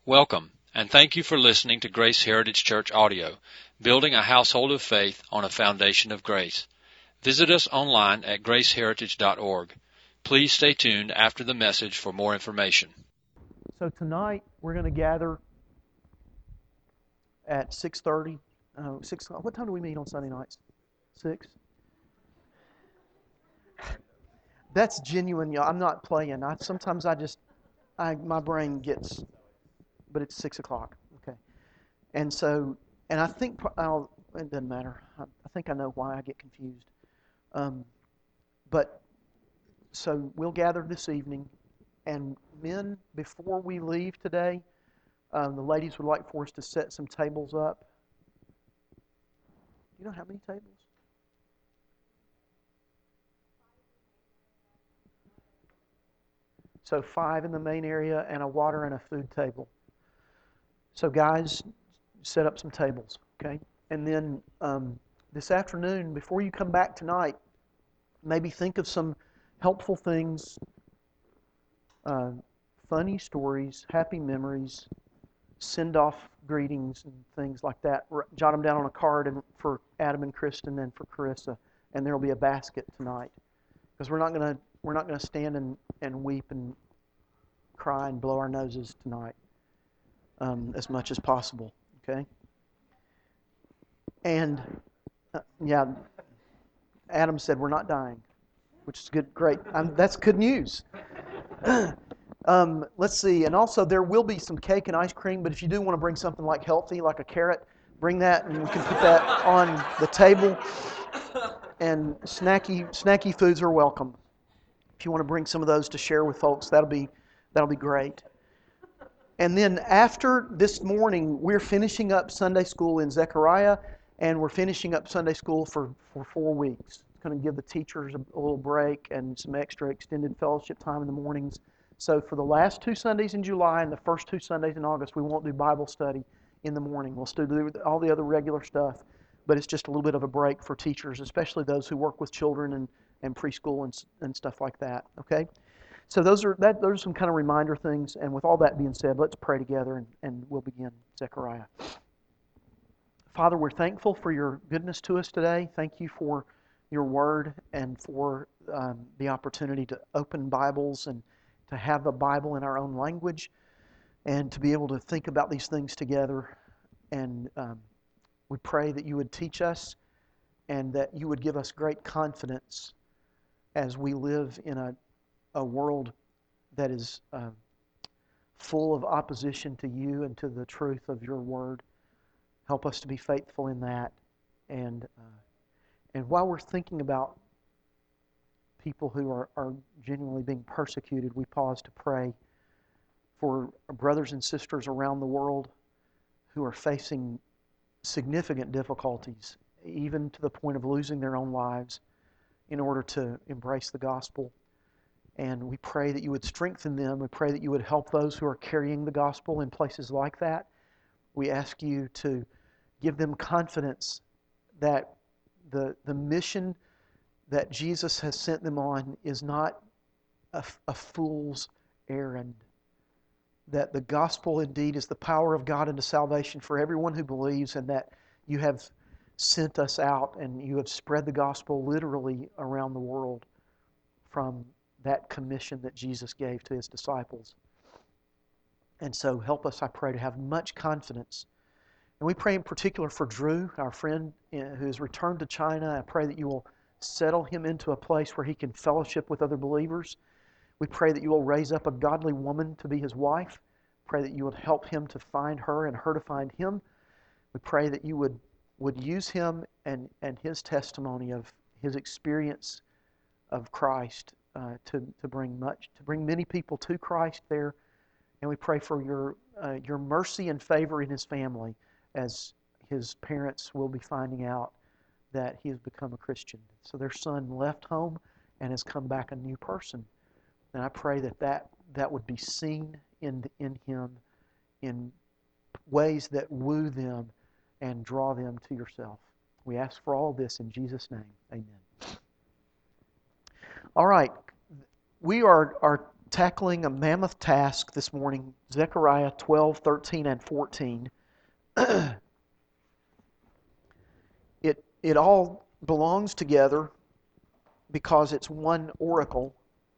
Welcome, and thank you for listening to Grace Heritage Church Audio, building a household of faith on a foundation of grace. Visit us online at graceheritage.org. Please stay tuned after the message for more information. So tonight we're going to gather at 6:30. 6. What time do we meet on Sunday nights? 6. That's genuine, y'all. I'm not playing. Sometimes my brain gets, but it's 6 o'clock. Okay, and I think it doesn't matter. I think I know why I get confused. But so we'll gather this evening, and men, before we leave today, the ladies would like for us to set some tables up. You know how many tables? So 5 in the main area and a water and a food table. So guys, set up some tables, okay? And then this afternoon, before you come back tonight, maybe think of some helpful things, funny stories, happy memories, send-off greetings and things like that. Jot them down on a card for Adam and Kristen and for Carissa, and there will be a basket tonight. Because we're not gonna stand and weep and cry and blow our noses tonight as much as possible. Okay. And yeah, Adam said we're not dying, which is good. Great. That's good news. Let's see. And also there will be some cake and ice cream, but if you do want to bring something like healthy, like a carrot, bring that and we can put that on the table. And snacky foods are welcome. If you want to bring some of those to share with folks, that'll be great. And then after this morning, we're finishing up Sunday school in Zechariah, and we're finishing up Sunday school for 4 weeks. It's going to give the teachers a little break and some extra extended fellowship time in the mornings. So for the last 2 Sundays in July and the first 2 Sundays in August, we won't do Bible study in the morning. We'll still do all the other regular stuff, but it's just a little bit of a break for teachers, especially those who work with children and preschool and stuff like that. Okay? So those are some kind of reminder things. And with all that being said, let's pray together and we'll begin Zechariah. Father, we're thankful for your goodness to us today. Thank you for your word and for the opportunity to open Bibles and to have a Bible in our own language and to be able to think about these things together. And we pray that you would teach us and that you would give us great confidence as we live in a world that is full of opposition to you and to the truth of your word. Help us to be faithful in that. And while we're thinking about people who are genuinely being persecuted, we pause to pray for our brothers and sisters around the world who are facing significant difficulties, even to the point of losing their own lives in order to embrace the gospel. And we pray that you would strengthen them. We pray that you would help those who are carrying the gospel in places like that. We ask you to give them confidence that the mission that Jesus has sent them on is not a fool's errand. That the gospel indeed is the power of God unto salvation for everyone who believes, and that you have sent us out and you have spread the gospel literally around the world from that commission that Jesus gave to his disciples. And so help us, I pray, to have much confidence. And we pray in particular for Drew, our friend who has returned to China. I pray that you will settle him into a place where he can fellowship with other believers. We pray that you will raise up a godly woman to be his wife. Pray that you would help him to find her and her to find him. We pray that you would use him and his testimony of his experience of Christ to bring many people to Christ there. And we pray for your mercy and favor in his family as his parents will be finding out that he has become a Christian. So their son left home and has come back a new person. And I pray that would be seen in him in ways that woo them and draw them to yourself. We ask for all this in Jesus' name. Amen. All right. Our tackling a mammoth task this morning, Zechariah 12, 13, and 14. It all belongs together because it's one oracle.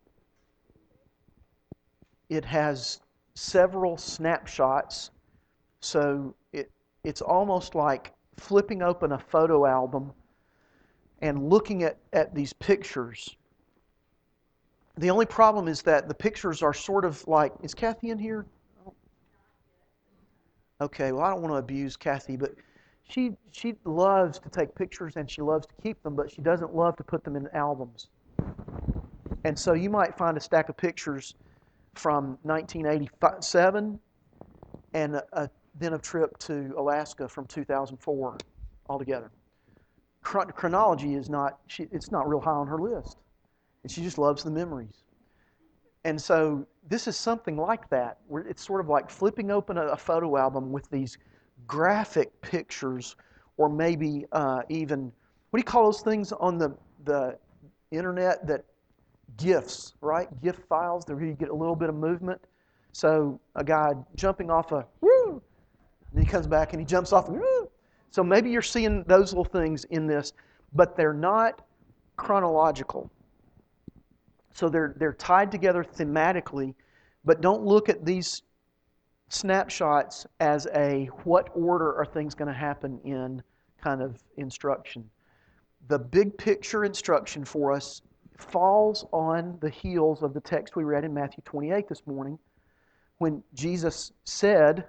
It has several snapshots, so it's almost like flipping open a photo album and looking at these pictures. The only problem is that the pictures are sort of like, is Kathy in here? Okay, well, I don't want to abuse Kathy, but she loves to take pictures and she loves to keep them, but she doesn't love to put them in albums. And so you might find a stack of pictures from 1987 and then a trip to Alaska from 2004 altogether. Chronology is not, it's not real high on her list. And she just loves the memories. And so this is something like that, where it's sort of like flipping open a photo album with these graphic pictures, or maybe even, what do you call those things on the internet that GIFs, right? GIF files, where you get a little bit of movement. So a guy jumping off a woo, and he comes back and he jumps off, woo. So maybe you're seeing those little things in this, but they're not chronological. So they're tied together thematically, but don't look at these snapshots as a what order are things going to happen in kind of instruction. The big picture instruction for us falls on the heels of the text we read in Matthew 28 this morning, when Jesus said,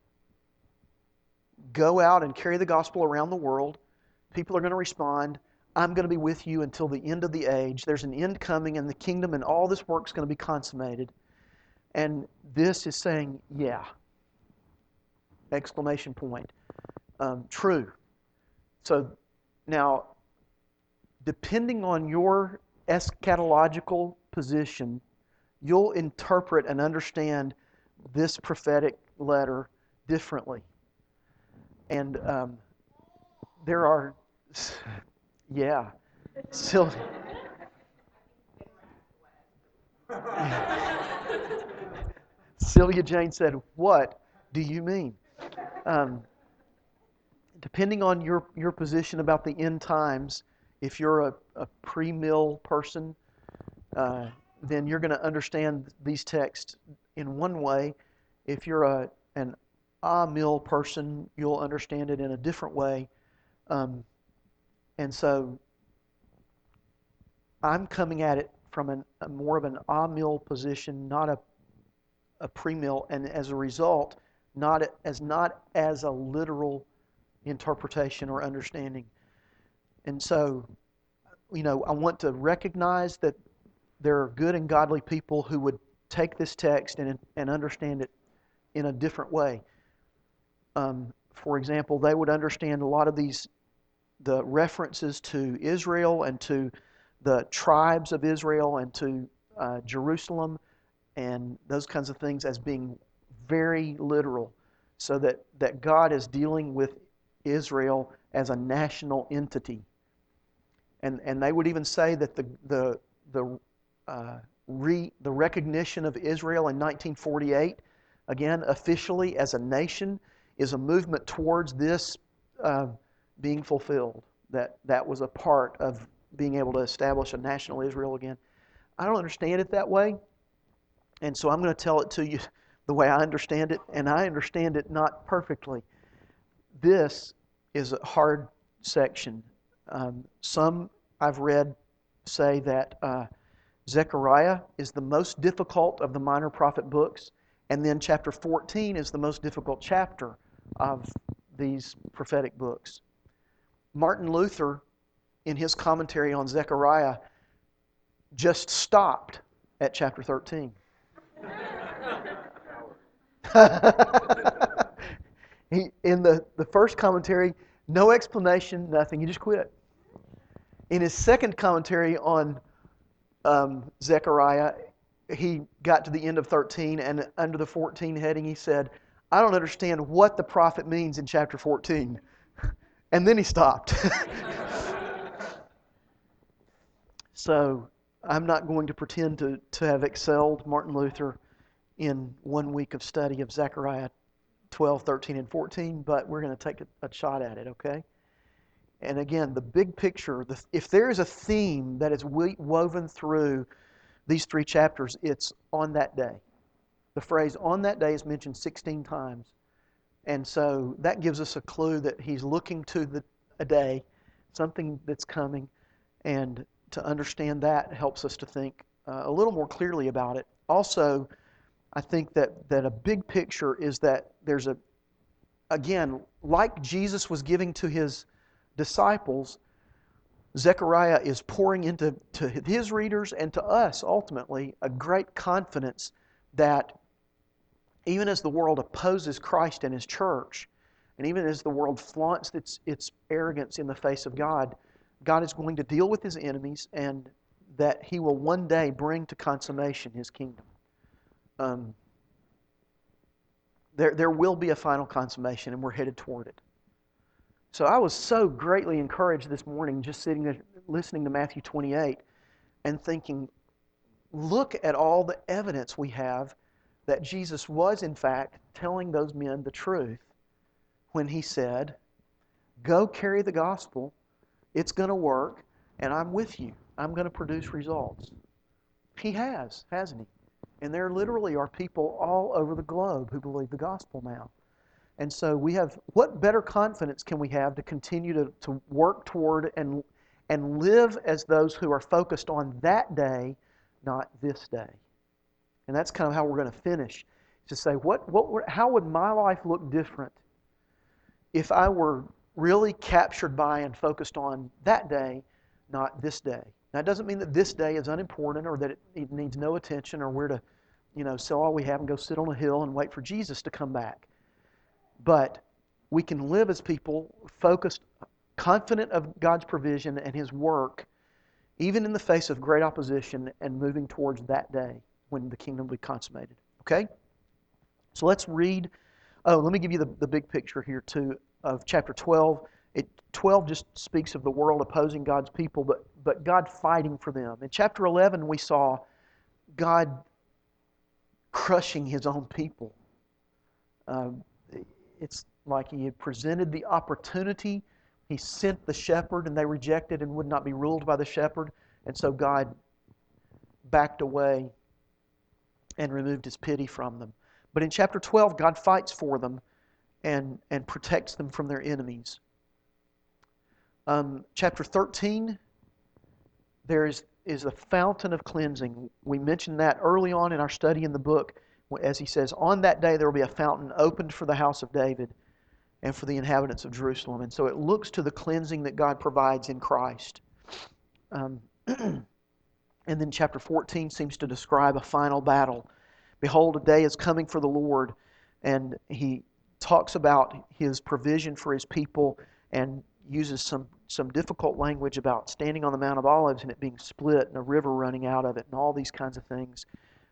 go out and carry the gospel around the world. People are going to respond. I'm going to be with you until the end of the age. There's an end coming in the kingdom, and all this work's going to be consummated. And this is saying, yeah. Exclamation point. True. So now, depending on your eschatological position, you'll interpret and understand this prophetic letter differently. And there are, yeah, Sylvia Jane said, what do you mean? Depending on your position about the end times, if you're a pre-mill person, then you're going to understand these texts in one way. If you're an mill person, you'll understand it in a different way. And so I'm coming at it from a more of an mill position, not a pre-mill, and as a result, not as a literal interpretation or understanding. And so, I want to recognize that there are good and godly people who would take this text and understand it in a different way. For example, they would understand a lot of the references to Israel and to the tribes of Israel and to Jerusalem and those kinds of things as being very literal, so that God is dealing with Israel as a national entity. And they would even say that the recognition of Israel in 1948, again, officially as a nation, is a movement towards this being fulfilled. That was a part of being able to establish a national Israel again. I don't understand it that way, and so I'm going to tell it to you the way I understand it, and I understand it not perfectly. This is a hard section. Some I've read say that Zechariah is the most difficult of the minor prophet books, and then chapter 14 is the most difficult chapter of these prophetic books. Martin Luther, in his commentary on Zechariah, just stopped at chapter 13. In the first commentary, no explanation, nothing. He just quit. In his second commentary on Zechariah, he got to the end of 13, and under the 14 heading, he said, I don't understand what the prophet means in chapter 14. And then he stopped. So, I'm not going to pretend to have excelled Martin Luther in 1 week of study of Zechariah 12, 13, and 14, but we're going to take a shot at it, okay? And again, the big picture, if there is a theme that is woven through these 3 chapters, it's on that day. The phrase on that day is mentioned 16 times. And so that gives us a clue that he's looking to a day, something that's coming, and to understand that helps us to think a little more clearly about it. Also, I think that a big picture is that there's again, like Jesus was giving to his disciples, Zechariah is pouring into his readers and to us, ultimately, a great confidence that even as the world opposes Christ and His church, and even as the world flaunts its arrogance in the face of God, God is going to deal with His enemies and that He will one day bring to consummation His kingdom. There will be a final consummation, and we're headed toward it. So I was so greatly encouraged this morning just sitting there listening to Matthew 28 and thinking, look at all the evidence we have that Jesus was, in fact, telling those men the truth when He said, go carry the gospel, it's going to work, and I'm with you. I'm going to produce results. He has, hasn't He? And there literally are people all over the globe who believe the gospel now. And so we have, what better confidence can we have to continue to work toward and live as those who are focused on that day, not this day? And that's kind of how we're going to finish. To say, how would my life look different if I were really captured by and focused on that day, not this day? Now, it doesn't mean that this day is unimportant or that it needs no attention or we're to, sell all we have and go sit on a hill and wait for Jesus to come back. But we can live as people focused, confident of God's provision and His work, even in the face of great opposition and moving towards that day when the kingdom will be consummated. Okay? So let's read. Let me give you the big picture here too of chapter 12. 12 just speaks of the world opposing God's people, but God fighting for them. In chapter 11, we saw God crushing His own people. It's like He had presented the opportunity. He sent the shepherd, and they rejected and would not be ruled by the shepherd. And so God backed away and removed His pity from them. But in chapter 12, God fights for them and protects them from their enemies. Chapter 13, there is a fountain of cleansing. We mentioned that early on in our study in the book, as He says, on that day there will be a fountain opened for the house of David and for the inhabitants of Jerusalem. And so it looks to the cleansing that God provides in Christ. And then chapter 14 seems to describe a final battle. Behold, a day is coming for the Lord, and He talks about His provision for His people and uses some difficult language about standing on the Mount of Olives and it being split and a river running out of it and all these kinds of things.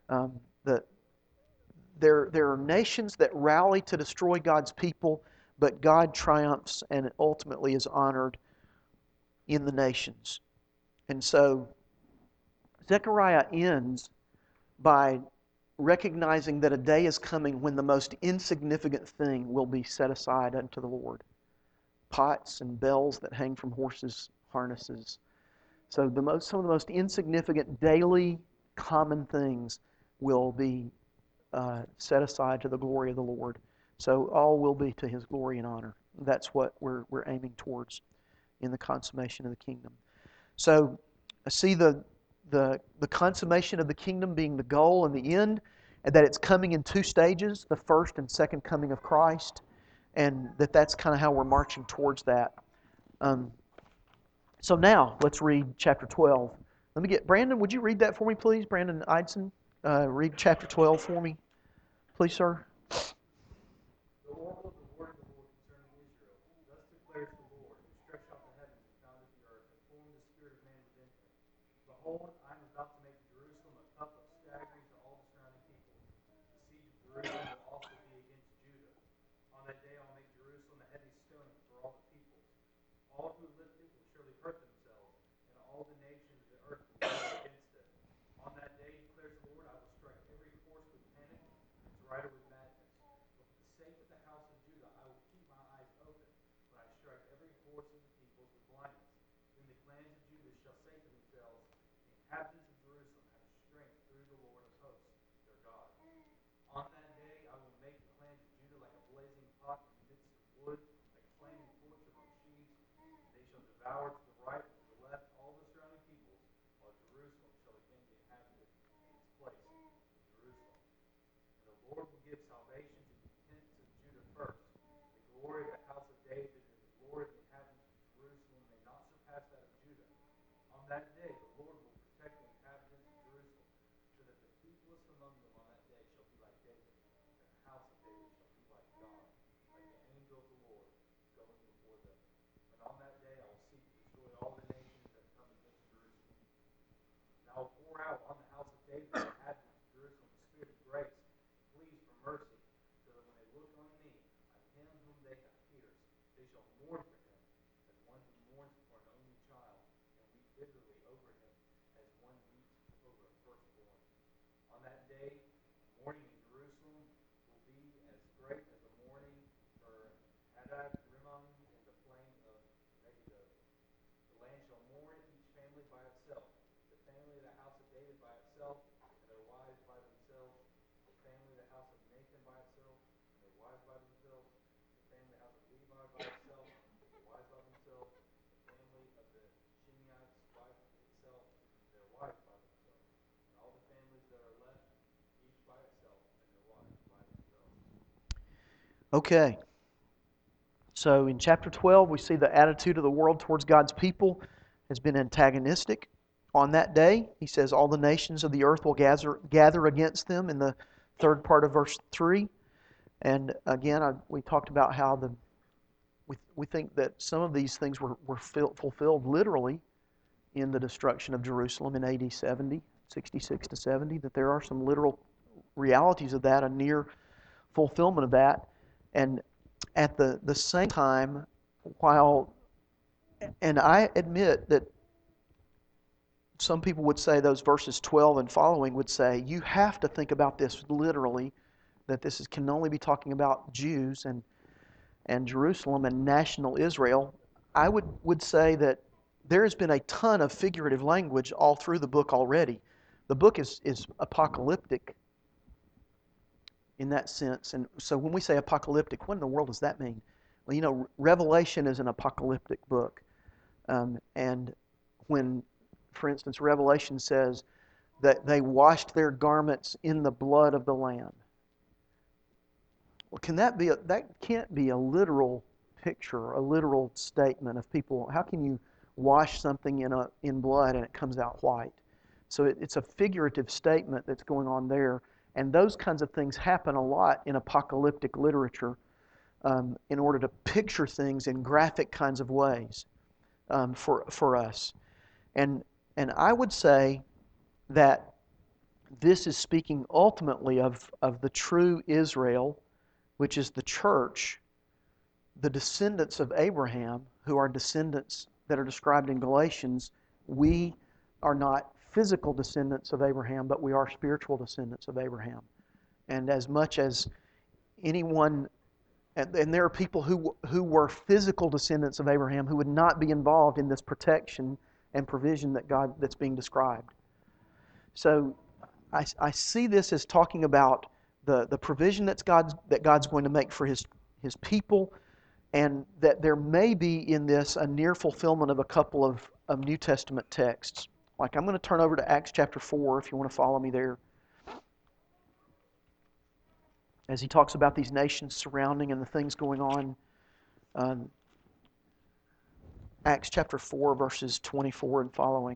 There are nations that rally to destroy God's people, but God triumphs and ultimately is honored in the nations. And so Zechariah ends by recognizing that a day is coming when the most insignificant thing will be set aside unto the Lord. Pots and bells that hang from horses' harnesses. So some of the most insignificant daily common things will be set aside to the glory of the Lord. So all will be to His glory and honor. That's what we're aiming towards in the consummation of the kingdom. So I see the consummation of the kingdom being the goal and the end, and that it's coming in 2 stages, the first and second coming of Christ, and that's kind of how we're marching towards that. So now, let's read chapter 12. Let me get, Brandon, would you read that for me, please? Brandon Eidson, read chapter 12 for me, please, sir. The oracle of the word of the Lord concerning Israel. Thus declares the Lord, who stretched out the heavens and founded the earth, and formed the spirit of man within him. Behold, I am about to make Jerusalem a cup of staggering to all the surrounding people. The siege of Jerusalem will also be against Judah. On that day I will make Jerusalem a heavy stone for all the peoples. All who live it will surely hurt themselves, and all the nations of the earth will rise against it. devour to the right and to the left all the surrounding peoples, while Jerusalem shall again be inhabited in its place, Jerusalem. And the Lord will give salvation to the tents of Judah first. The glory of the house of David and the glory of the inhabitants of Jerusalem may not surpass that of Judah. On that day the Lord will protect the inhabitants of Jerusalem, so that the peopless among them on that day shall be like David, and the house of David shall be like God, like the angel of the Lord going before them. And on that day I will seek to destroy all the nations that come against Jerusalem. And I will pour out on the house of David and the inhabitants of Jerusalem the spirit of grace, pleas for mercy, so that when they look on me, on him whom they have pierced, they shall mourn for him as one who mourns for an only child, and weep bitterly over him as one weeps over a firstborn. On that day, mourning in Jerusalem will be as great as the mourning for Hadad Rimmon in the plain of Megiddo. The land shall mourn each family by itself, the family of the house of David by itself, and their wives by themselves, the family of the house of Nathan by itself, and their wives by themselves, the family of the house of Levi by itself, and their wives by themselves, the family of the Shimeites by itself, and their wives by themselves, and all the families that are left, each by itself, and their wives by themselves. Okay. So in chapter 12, we see the attitude of the world towards God's people has been antagonistic. On that day, he says, all the nations of the earth will gather against them in the third part of verse 3. And again, we talked about how we think that some of these things were fulfilled literally in the destruction of Jerusalem in AD 70, 66 to 70, that there are some literal realities of that, a near fulfillment of that. And at the same time, and I admit that some people would say those verses 12 and following would say, you have to think about this literally, that this can only be talking about Jews and Jerusalem and national Israel. I would say that there has been a ton of figurative language all through the book already. The book is apocalyptic in that sense. And so when we say apocalyptic, what in the world does that mean? Well, Revelation is an apocalyptic book. And when, for instance, Revelation says that they washed their garments in the blood of the Lamb. Well, that can't be a literal picture, a literal statement of people. How can you wash something in blood and it comes out white? So it's a figurative statement that's going on there. And those kinds of things happen a lot in apocalyptic literature in order to picture things in graphic kinds of ways for us. And I would say that this is speaking ultimately of the true Israel, which is the church, the descendants of Abraham, who are descendants that are described in Galatians. We are not physical descendants of Abraham, but we are spiritual descendants of Abraham. And as much as anyone, and there are people who were physical descendants of Abraham who would not be involved in this protection and provision that's being described. So I see this as talking about the provision that God's going to make for His people, and that there may be in this a near fulfillment of a couple of New Testament texts. Like, I'm going to turn over to Acts chapter 4 if you want to follow me there. As he talks about these nations surrounding and the things going on. Acts chapter 4, verses 24 and following.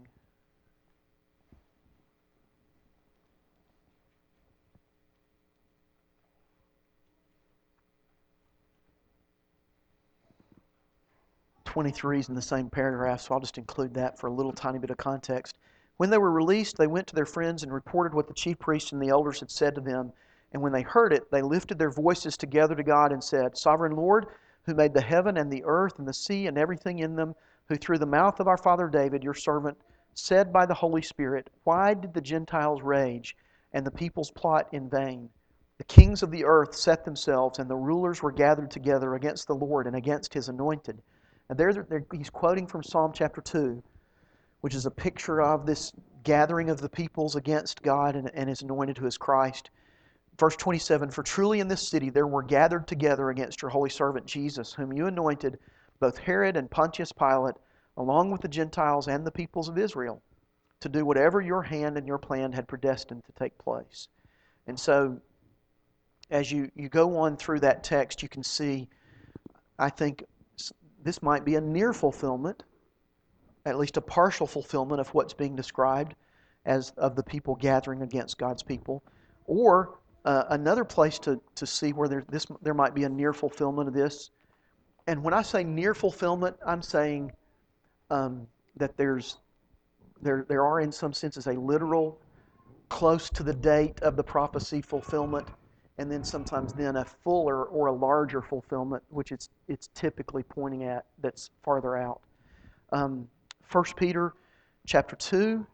'23 is in the same paragraph, so I'll just include that for a little tiny bit of context. When they were released, they went to their friends and reported what the chief priests and the elders had said to them. And when they heard it, they lifted their voices together to God and said, Sovereign Lord, who made the heaven and the earth and the sea and everything in them, who through the mouth of our father David, your servant, said by the Holy Spirit, why did the Gentiles rage and the peoples plot in vain? The kings of the earth set themselves, and the rulers were gathered together against the Lord and against His anointed. And he's quoting from Psalm chapter 2, which is a picture of this gathering of the peoples against God and His anointed, who is Christ. Verse 27, For truly in this city there were gathered together against your holy servant Jesus, whom you anointed, both Herod and Pontius Pilate, along with the Gentiles and the peoples of Israel, to do whatever your hand and your plan had predestined to take place. And so, as you go on through that text, you can see, I think, this might be a near fulfillment, at least a partial fulfillment of what's being described as of the people gathering against God's people, or another place to see where there might be a near fulfillment of this. And when I say near fulfillment, I'm saying that there are in some senses a literal, close to the date of the prophecy fulfillment, and then sometimes then a fuller or a larger fulfillment, which it's typically pointing at that's farther out. 1 Peter chapter 2,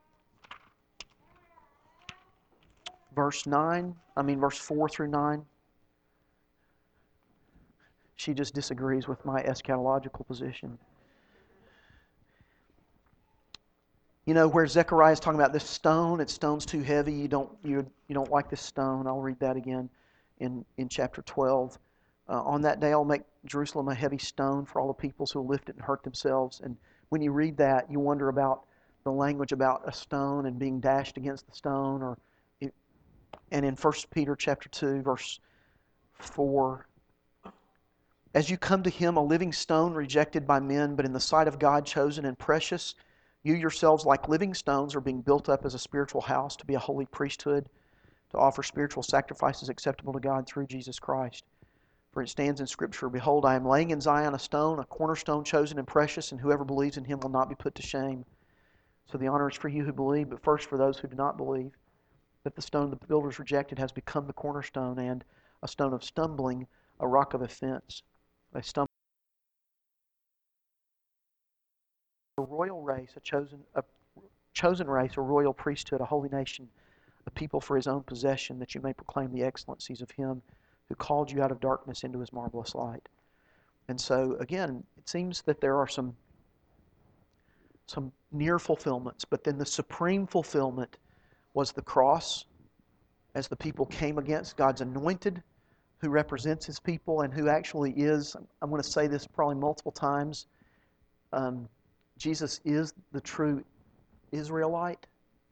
verse 4 through 9. She just disagrees with my eschatological position. You know, where Zechariah is talking about this stone, stone's too heavy, you don't like this stone. I'll read that again in chapter 12. On that day I'll make Jerusalem a heavy stone for all the peoples who will lift it and hurt themselves. And when you read that, you wonder about the language about a stone and being dashed against the stone. And in 1 Peter chapter 2, verse 4, as you come to Him, a living stone rejected by men, but in the sight of God chosen and precious, you yourselves, like living stones, are being built up as a spiritual house to be a holy priesthood, to offer spiritual sacrifices acceptable to God through Jesus Christ. For it stands in Scripture, behold, I am laying in Zion a stone, a cornerstone chosen and precious, and whoever believes in Him will not be put to shame. So the honor is for you who believe, but first for those who do not believe, that the stone the builders rejected has become the cornerstone, and a stone of stumbling, a rock of offense. They stumble. A royal race, a chosen race, a royal priesthood, a holy nation, a people for His own possession, that you may proclaim the excellencies of Him who called you out of darkness into His marvelous light. And so, again, it seems that there are some near fulfillments, but then the supreme fulfillment was the cross, as the people came against God's anointed, who represents His people and who actually is, I'm going to say this probably multiple times, Jesus is the true Israelite.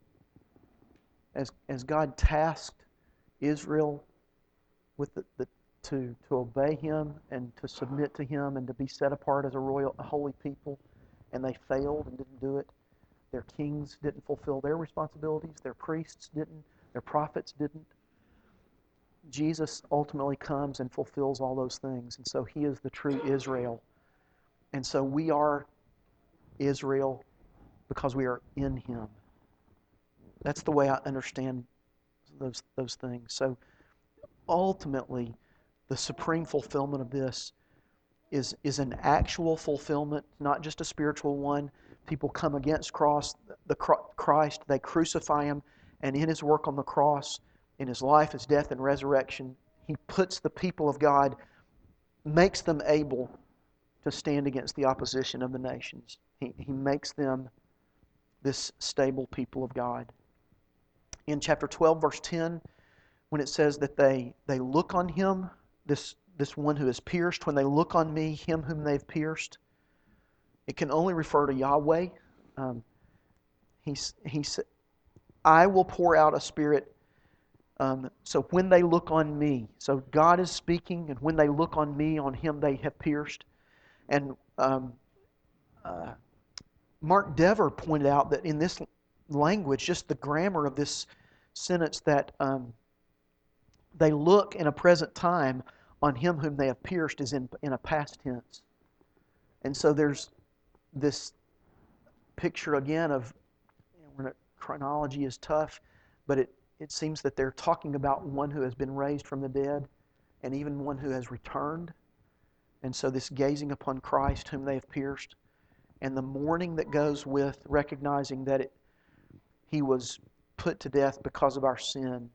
As God tasked Israel with to obey Him and to submit to Him and to be set apart as a holy people, and they failed and didn't do it. Their kings didn't fulfill their responsibilities. Their priests didn't. Their prophets didn't. Jesus ultimately comes and fulfills all those things, and so He is the true Israel. And so we are Israel because we are in Him. That's the way I understand those things. So ultimately, the supreme fulfillment of this is an actual fulfillment, not just a spiritual one. People come against Christ, they crucify Him, and in His work on the cross, in His life, His death, and resurrection, He puts the people of God, makes them able to stand against the opposition of the nations. He makes them this stable people of God. In chapter 12, verse 10, when it says that they look on Him, this one who is pierced, when they look on me, Him whom they've pierced, it can only refer to Yahweh. He said, I will pour out a Spirit. So when they look on me, so God is speaking, and when they look on me, on Him they have pierced. And Mark Dever pointed out that in this language, just the grammar of this sentence, that they look in a present time on Him whom they have pierced is in a past tense. And so there's this picture again of, when chronology is tough, but it seems that they're talking about one who has been raised from the dead and even one who has returned. And so this gazing upon Christ whom they have pierced, and the mourning that goes with recognizing that He was put to death because of our sin.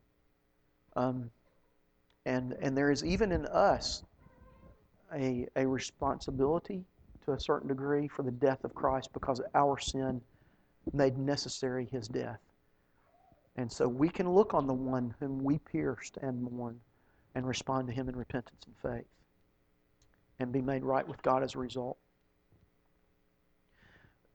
And there is even in us a responsibility to a certain degree for the death of Christ, because our sin made necessary His death. And so we can look on the one whom we pierced and mourn and respond to Him in repentance and faith and be made right with God as a result.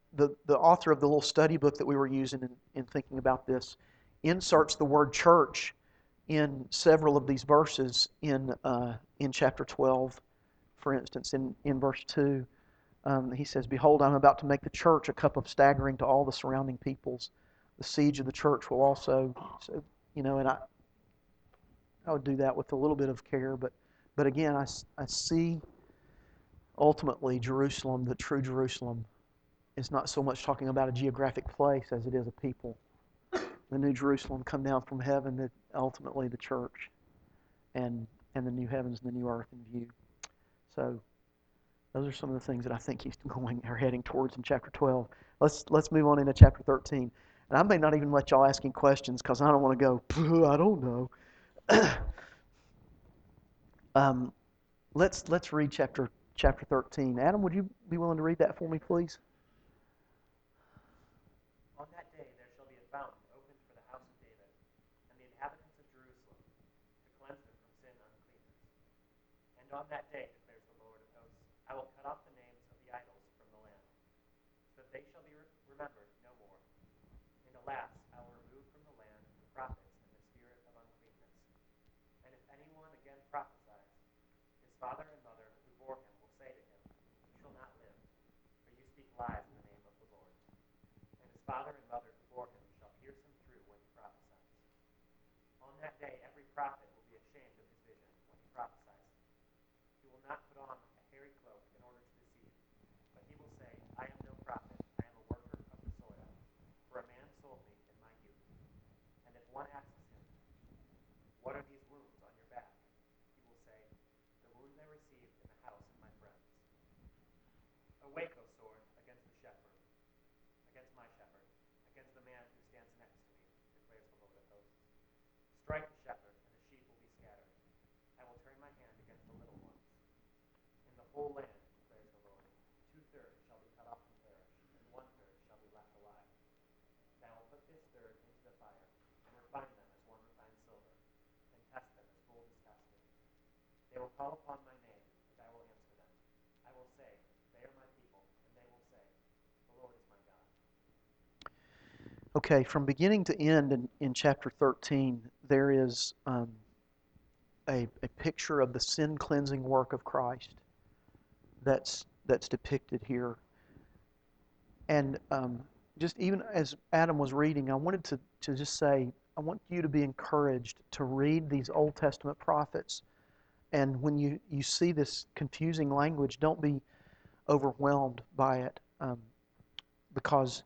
the author of the little study book that we were using in thinking about this inserts the word church in several of these verses in chapter 12, for instance, in verse 2. He says, "Behold, I'm about to make the church a cup of staggering to all the surrounding peoples. The siege of the church will also," so, and I would do that with a little bit of care, but again, I see ultimately Jerusalem, the true Jerusalem, is not so much talking about a geographic place as it is a people. The new Jerusalem come down from heaven, that ultimately the church, and the new heavens and the new earth in view. So those are some of the things that I think he's heading towards in chapter 12. Let's move on into chapter 13. And I may not even let y'all asking questions because I don't want to go, I don't know. Let's read chapter 13. Adam, would you be willing to read that for me, please? On that day there shall be a fountain opened for the house of David and the inhabitants of Jerusalem, to cleanse them from sin and uncleanness. And on that day, declares the Lord of hosts, I will cut off the names of the idols from the land, so that they shall be remembered no more. And alas, I will remove from the land the prophets and the spirit of uncleanness. And if anyone again prophesies, his father and mother who bore him will say to him, You shall not live, for you speak lies in the name of the Lord. And his father and mother who bore him shall pierce him through when he prophesies. On that day every prophet will be ashamed of his vision when he prophesies. He will not put on a hairy cloak in order to deceive, but he will say, I am no prophet, I am a worker of the soil, for a man sold me in my youth. And if one asks him, What are these wounds on your back? He will say, The wounds I received in the house of my friends. Awake, O sword, against the shepherd, against my shepherd, against the man who stands next to me, declares the Lord of hosts. Strike the shepherd, and the sheep will be scattered. I will turn my hand against the little ones. In the whole land, declares the Lord, 2/3 shall be cut off and perish, and 1/3 shall be left alive. And I will put this third into the fire, and refine them as one refines silver, and test them as gold is tested. They will call upon my name, and I will answer them. I will say, They are my people, and they will say, The Lord is my God. Okay, from beginning to end in chapter 13, there is a picture of the sin cleansing work of Christ that's depicted here. And just even as Adam was reading, I wanted to just say, I want you to be encouraged to read these Old Testament prophets. And when you see this confusing language, don't be overwhelmed by it, because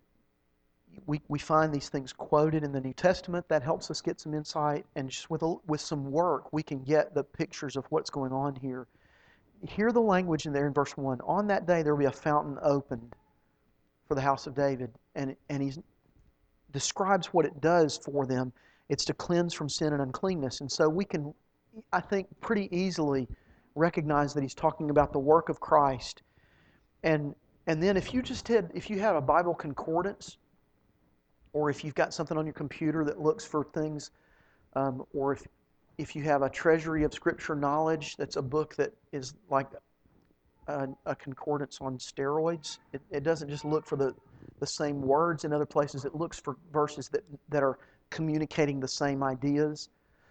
we find these things quoted in the New Testament. That helps us get some insight, and just with some work, we can get the pictures of what's going on here. Hear the language in there in verse 1. On that day there will be a fountain opened for the house of David, and he describes what it does for them. It's to cleanse from sin and uncleanness. And so we can, I think, pretty easily recognize that he's talking about the work of Christ. And then if you have a Bible concordance, or if you've got something on your computer that looks for things, or if you have a treasury of Scripture knowledge, that's a book that is like a concordance on steroids. It doesn't just look for the same words in other places. It looks for verses that are communicating the same ideas.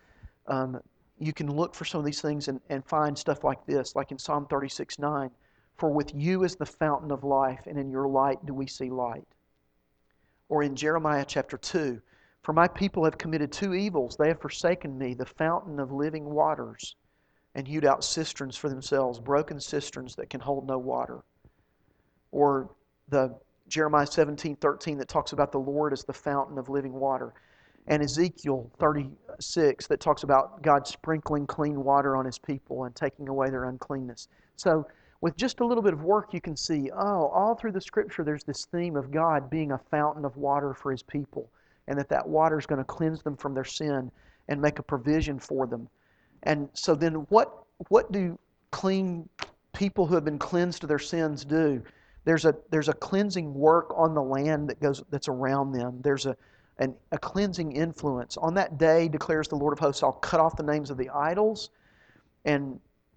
You can look for some of these things and find stuff like this, like in Psalm 36:9. For with you is the fountain of life, and in your light do we see light. Or in Jeremiah chapter 2, for my people have committed 2 evils. They have forsaken me, the fountain of living waters, and hewed out cisterns for themselves, broken cisterns that can hold no water. Or the Jeremiah 17:13 that talks about the Lord as the fountain of living water. And Ezekiel 36 that talks about God sprinkling clean water on his people and taking away their uncleanness. So with just a little bit of work, you can see, all through the Scripture, there's this theme of God being a fountain of water for his people, and that water is going to cleanse them from their sin and make a provision for them. And so then what do clean people who have been cleansed of their sins do? There's a cleansing work on the land that's around them. There's a cleansing influence. On that day, declares the Lord of hosts, I'll cut off the names of the idols. And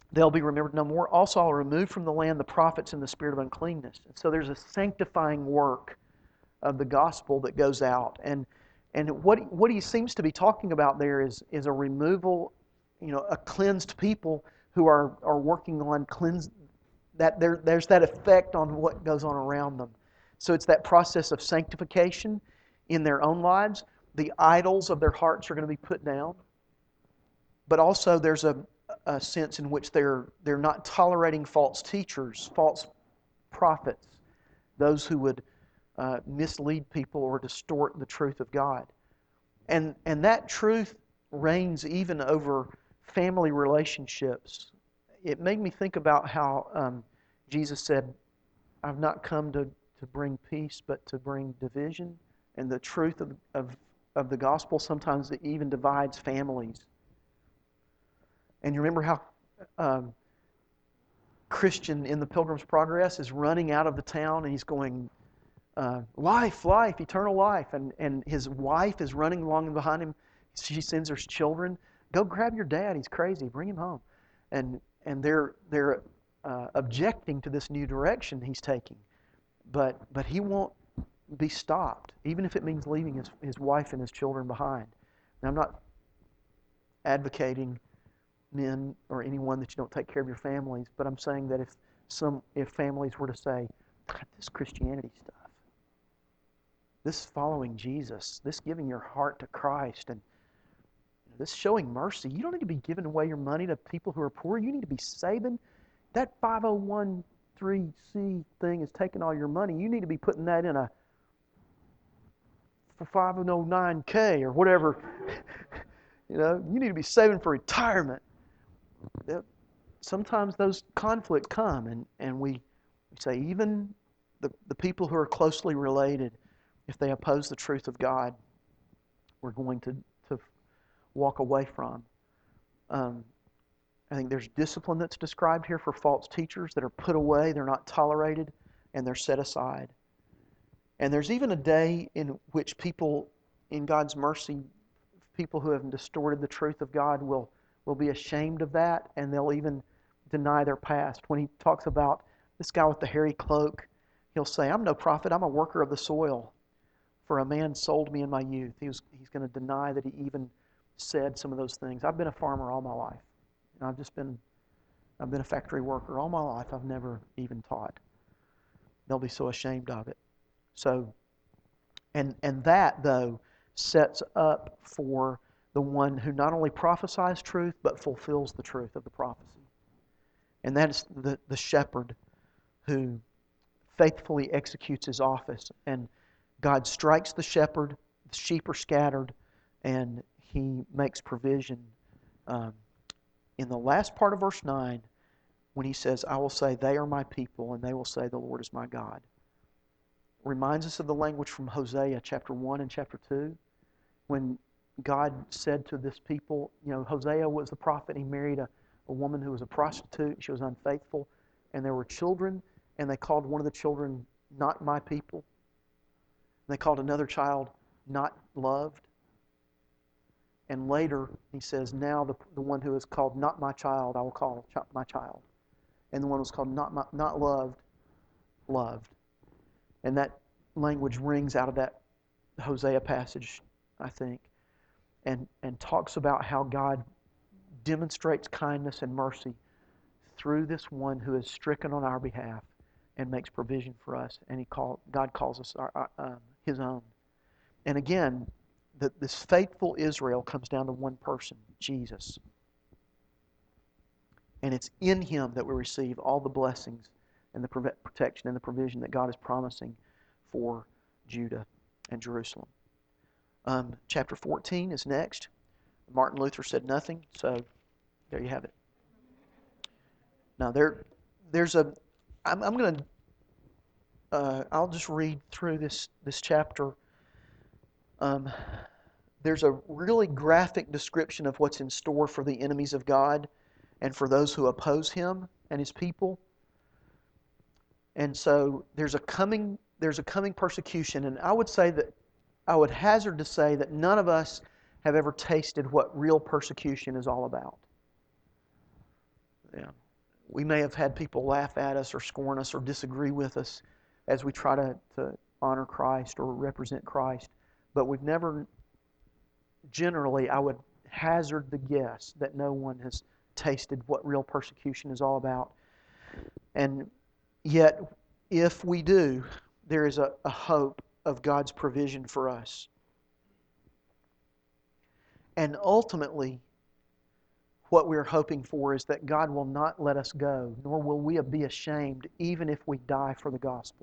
they'll be remembered no more. Also, I'll remove from the land the prophets and the spirit of uncleanness. And so there's a sanctifying work of the gospel that goes out. And what he seems to be talking about there is a removal, a cleansed people who are working on cleanse that there's that effect on what goes on around them. So it's that process of sanctification in their own lives. The idols of their hearts are going to be put down. But also there's a sense in which they're not tolerating false teachers, false prophets, those who would mislead people or distort the truth of God. And that truth reigns even over family relationships. It made me think about how Jesus said, I've not come to bring peace, but to bring division. And the truth of the gospel sometimes it even divides families. And you remember how Christian in the Pilgrim's Progress is running out of the town and he's going, life, eternal life. And his wife is running along behind him. She sends her children, go grab your dad, he's crazy, bring him home. And they're objecting to this new direction he's taking. But he won't be stopped, even if it means leaving his wife and his children behind. Now, I'm not advocating men or anyone that you don't take care of your families, but I'm saying that if families were to say, this Christianity stuff, this following Jesus, this giving your heart to Christ, and this showing mercy, you don't need to be giving away your money to people who are poor. You need to be saving. That 501(c) thing is taking all your money. You need to be putting that in a 509K or whatever. You need to be saving for retirement. Sometimes those conflicts come, and we say even the people who are closely related, if they oppose the truth of God, we're going to walk away from. I think there's discipline that's described here for false teachers that are put away, they're not tolerated, and they're set aside. And there's even a day in which people, in God's mercy, people who have distorted the truth of God will be ashamed of that, and they'll even deny their past. When he talks about this guy with the hairy cloak, he'll say, I'm no prophet, I'm a worker of the soil. For a man sold me in my youth. He's going to deny that he even said some of those things. I've been a farmer all my life. And I've been a factory worker all my life. I've never even taught. They'll be so ashamed of it. So, and that, though, sets up for the one who not only prophesies truth, but fulfills the truth of the prophecy. And that is the shepherd who faithfully executes his office. And God strikes the shepherd, the sheep are scattered, and he makes provision. In the last part of verse 9, when he says, I will say, they are my people, and they will say, the Lord is my God. Reminds us of the language from Hosea chapter 1 and chapter 2, when God said to this people, Hosea was the prophet, he married a woman who was a prostitute, she was unfaithful, and there were children, and they called one of the children not my people. They called another child not loved. And later, he says, now the one who is called not my child, I will call my child. And the one who was called not loved, loved. And that language rings out of that Hosea passage, I think, and talks about how God demonstrates kindness and mercy through this one who is stricken on our behalf and makes provision for us. And God calls us His own. And again, this faithful Israel comes down to one person, Jesus. And it's in Him that we receive all the blessings and the protection and the provision that God is promising for Judah and Jerusalem. Chapter 14 is next. Martin Luther said nothing, so there you have it. Now there's a. I'm going to. I'll just read through this chapter. There's a really graphic description of what's in store for the enemies of God and for those who oppose Him and His people. And so there's a coming persecution, and I would hazard to say that none of us have ever tasted what real persecution is all about. Yeah. We may have had people laugh at us or scorn us or disagree with us as we try to honor Christ or represent Christ. But we've never, generally, I would hazard the guess that no one has tasted what real persecution is all about. And yet, if we do, there is a hope of God's provision for us. And ultimately, what we're hoping for is that God will not let us go, nor will we be ashamed, even if we die for the gospel.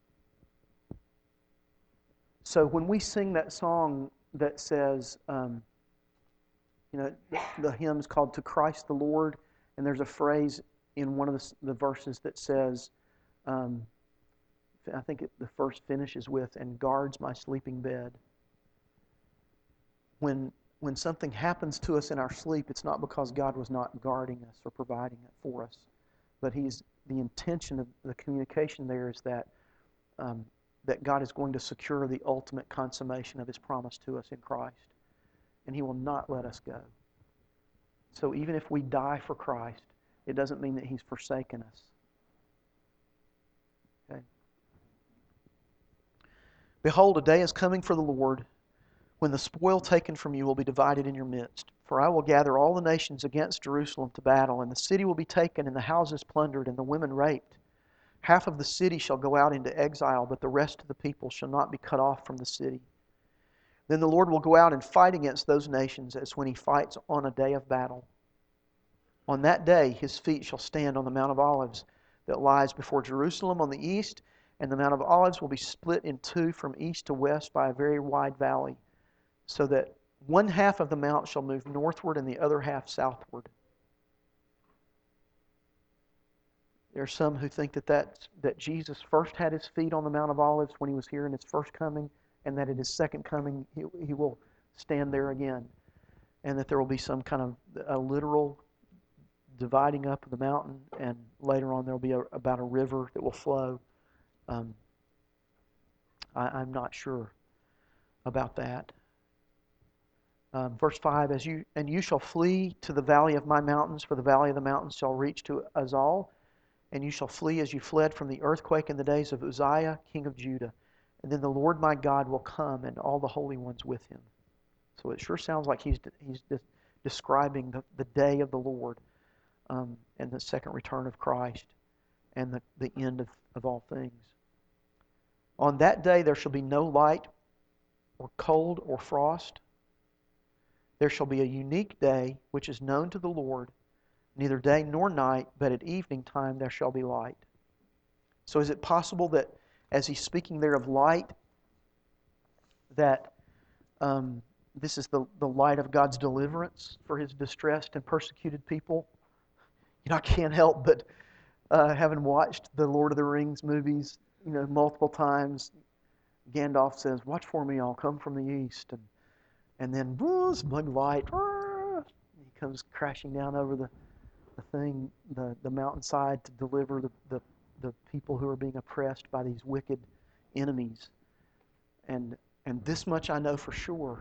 So when we sing that song that says, the hymn's called "To Christ the Lord," and there's a phrase in one of the verses that says, I think the first finishes with, "and guards my sleeping bed." When something happens to us in our sleep, it's not because God was not guarding us or providing it for us, but the intention of the communication there is that that God is going to secure the ultimate consummation of His promise to us in Christ, and He will not let us go. So even if we die for Christ, it doesn't mean that He's forsaken us. Okay. Behold, a day is coming for the Lord, when the spoil taken from you will be divided in your midst. For I will gather all the nations against Jerusalem to battle, and the city will be taken, and the houses plundered, and the women raped. Half of the city shall go out into exile, but the rest of the people shall not be cut off from the city. Then the Lord will go out and fight against those nations as when He fights on a day of battle. On that day His feet shall stand on the Mount of Olives that lies before Jerusalem on the east, and the Mount of Olives will be split in two from east to west by a very wide valley, so that one half of the mount shall move northward and the other half southward. There are some who think that Jesus first had His feet on the Mount of Olives when He was here in His first coming, and that at His second coming He will stand there again, and that there will be some kind of a literal dividing up of the mountain, and later on there will be about a river that will flow. I'm not sure about that. Verse 5, and you shall flee to the valley of my mountains, for the valley of the mountains shall reach to Azal, and you shall flee as you fled from the earthquake in the days of Uzziah, king of Judah. And then the Lord my God will come, and all the holy ones with Him. So it sure sounds like he's describing the day of the Lord, and the second return of Christ, and the end of all things. On that day there shall be no light, or cold, or frost. There shall be a unique day which is known to the Lord, neither day nor night, but at evening time there shall be light. So is it possible that as He's speaking there of light, that this is the light of God's deliverance for His distressed and persecuted people? I can't help but having watched the Lord of the Rings movies, multiple times, Gandalf says, "Watch for me, I'll come from the east," and then smug light, He comes crashing down over the mountainside to deliver the people who are being oppressed by these wicked enemies. And this much I know for sure,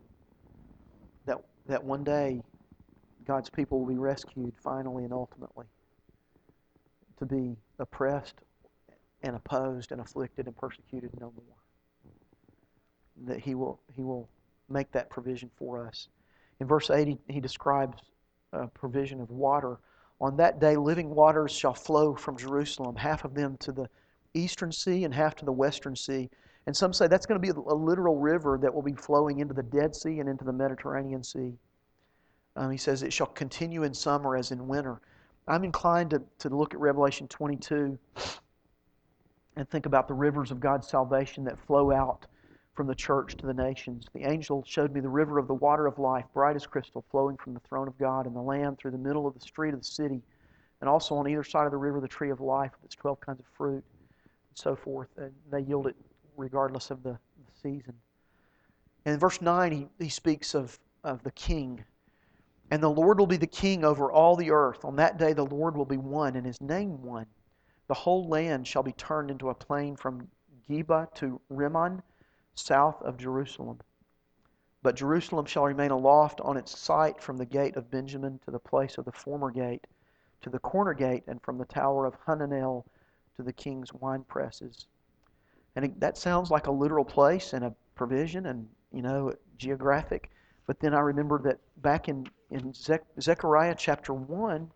that one day God's people will be rescued finally and ultimately, to be oppressed and opposed and afflicted and persecuted no more. That He will make that provision for us. In verse 8, he describes a provision of water. On that day, living waters shall flow from Jerusalem, half of them to the eastern sea and half to the western sea. And some say that's going to be a literal river that will be flowing into the Dead Sea and into the Mediterranean Sea. He says it shall continue in summer as in winter. I'm inclined to look at Revelation 22 and think about the rivers of God's salvation that flow out from the church to the nations. The angel showed me the river of the water of life, bright as crystal, flowing from the throne of God and the Lamb through the middle of the street of the city, and also on either side of the river the tree of life with its 12 kinds of fruit, and so forth. And they yield it regardless of the season. And in verse 9, he speaks of the king. And the Lord will be the king over all the earth. On that day the Lord will be one, and His name one. The whole land shall be turned into a plain from Geba to Rimmon, south of Jerusalem. But Jerusalem shall remain aloft on its site from the gate of Benjamin to the place of the former gate, to the corner gate, and from the tower of Hananel to the king's wine presses. And that sounds like a literal place and a provision and, geographic. But then I remember that back in Zechariah chapter 1,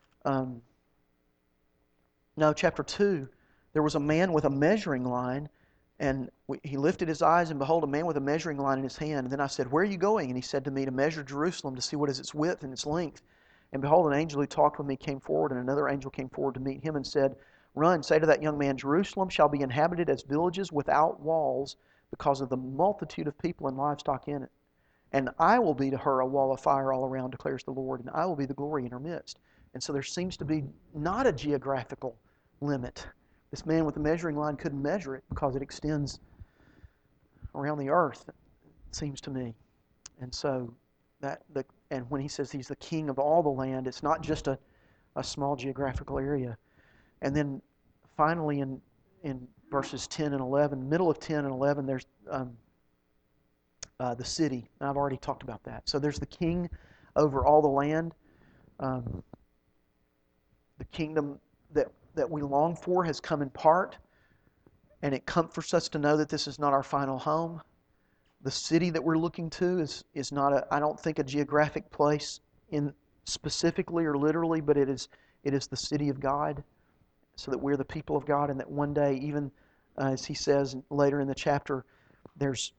chapter 2, there was a man with a measuring line, and he lifted his eyes, and behold, a man with a measuring line in his hand. And then I said, "Where are you going?" And he said to me, "To measure Jerusalem, to see what is its width and its length." And behold, an angel who talked with me came forward, and another angel came forward to meet him and said, "Run, say to that young man, Jerusalem shall be inhabited as villages without walls because of the multitude of people and livestock in it. And I will be to her a wall of fire all around, declares the Lord, and I will be the glory in her midst." And so there seems to be not a geographical limit. This man with the measuring line couldn't measure it because it extends around the earth, it seems to me. And so and when he says he's the king of all the land, it's not just a small geographical area. And then finally in verses 10 and 11, middle of 10 and 11, there's the city. And I've already talked about that. So there's the king over all the land. The kingdom that we long for has come in part, and it comforts us to know that this is not our final home. The city that we're looking to is not I don't think a geographic place in specifically or literally, but it is the city of God, so that we're the people of God, and that one day, even as he says later in the chapter, there's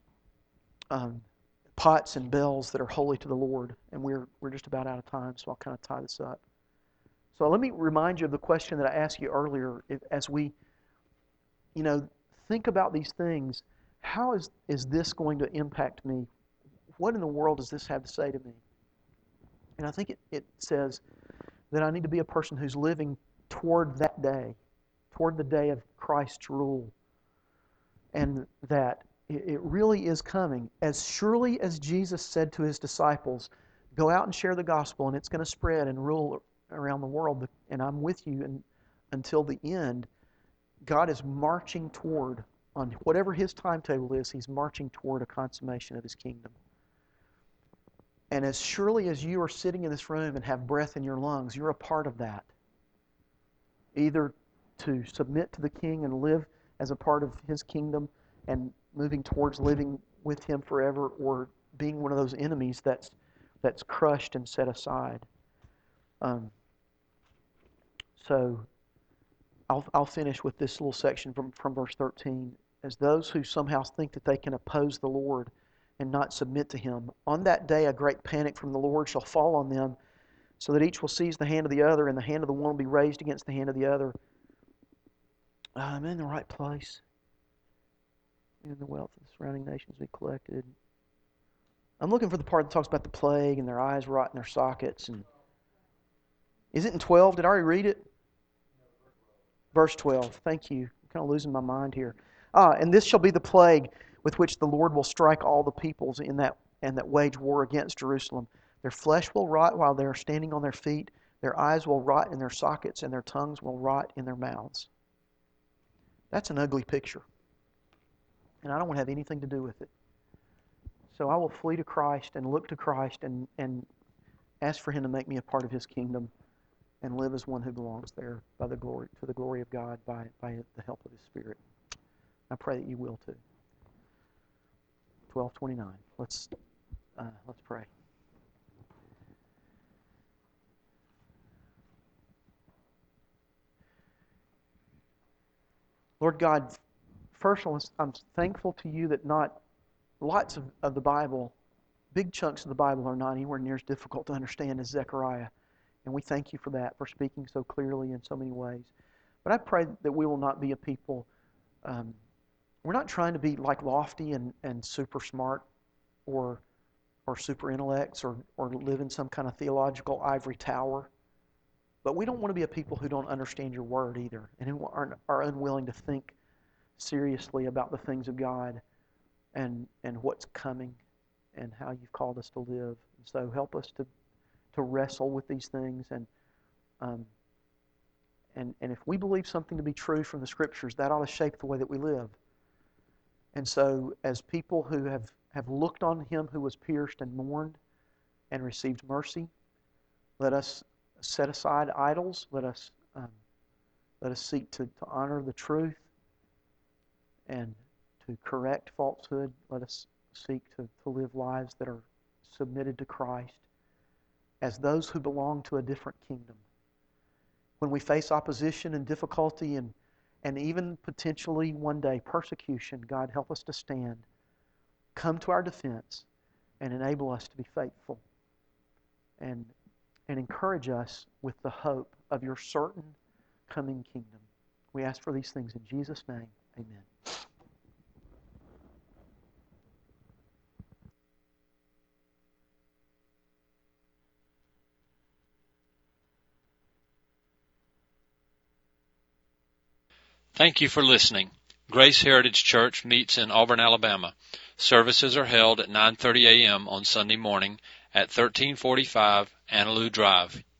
pots and bells that are holy to the Lord. And we're just about out of time, so I'll kind of tie this up. So let me remind you of the question that I asked you earlier. As we, think about these things, how is this going to impact me? What in the world does this have to say to me? And I think it says that I need to be a person who's living toward that day, toward the day of Christ's rule, and that it really is coming. As surely as Jesus said to his disciples, "Go out and share the gospel, and it's going to spread and rule around the world, and I'm with you until the end." God is marching toward, on whatever his timetable is, he's marching toward a consummation of his kingdom. And as surely as you are sitting in this room and have breath in your lungs, you're a part of that. Either to submit to the King and live as a part of his kingdom and moving towards living with him forever, or being one of those enemies that's crushed and set aside. So I'll finish with this little section from verse 13. As those who somehow think that they can oppose the Lord and not submit to him, on that day a great panic from the Lord shall fall on them, so that each will seize the hand of the other, and the hand of the one will be raised against the hand of the other. I'm in the right place. And the wealth of the surrounding nations will be collected. I'm looking for the part that talks about the plague and their eyes rot in their sockets. And is it in 12? Did I already read it? Verse 12. Thank you. I'm kind of losing my mind here. And this shall be the plague with which the Lord will strike all the peoples that wage war against Jerusalem. Their flesh will rot while they are standing on their feet. Their eyes will rot in their sockets, and their tongues will rot in their mouths. That's an ugly picture. And I don't want to have anything to do with it. So I will flee to Christ and look to Christ and ask for him to make me a part of his kingdom and live as one who belongs there to the glory of God by the help of his Spirit. I pray that you will too. 12:29. Let's pray. Lord God, first I'm thankful to you that not lots of the Bible, big chunks of the Bible, are not anywhere near as difficult to understand as Zechariah. And we thank you for that, for speaking so clearly in so many ways. But I pray that we will not be a people, we're not trying to be like lofty and super smart or super intellects or live in some kind of theological ivory tower. But we don't want to be a people who don't understand your word either, and who are unwilling to think seriously about the things of God and what's coming and how you've called us to live. And so help us to wrestle with these things, and if we believe something to be true from the Scriptures, that ought to shape the way that we live. And so as people who have looked on him who was pierced and mourned and received mercy, let us set aside idols. Let us seek to honor the truth and to correct falsehood. Let us seek to live lives that are submitted to Christ as those who belong to a different kingdom. When we face opposition and difficulty and even potentially one day persecution, God, help us to stand, come to our defense, and enable us to be faithful and encourage us with the hope of your certain coming kingdom. We ask for these things in Jesus' name. Amen. Thank you for listening. Grace Heritage Church meets in Auburn, Alabama. Services are held at 9:30 a.m. on Sunday morning at 1345 Annaloo Drive,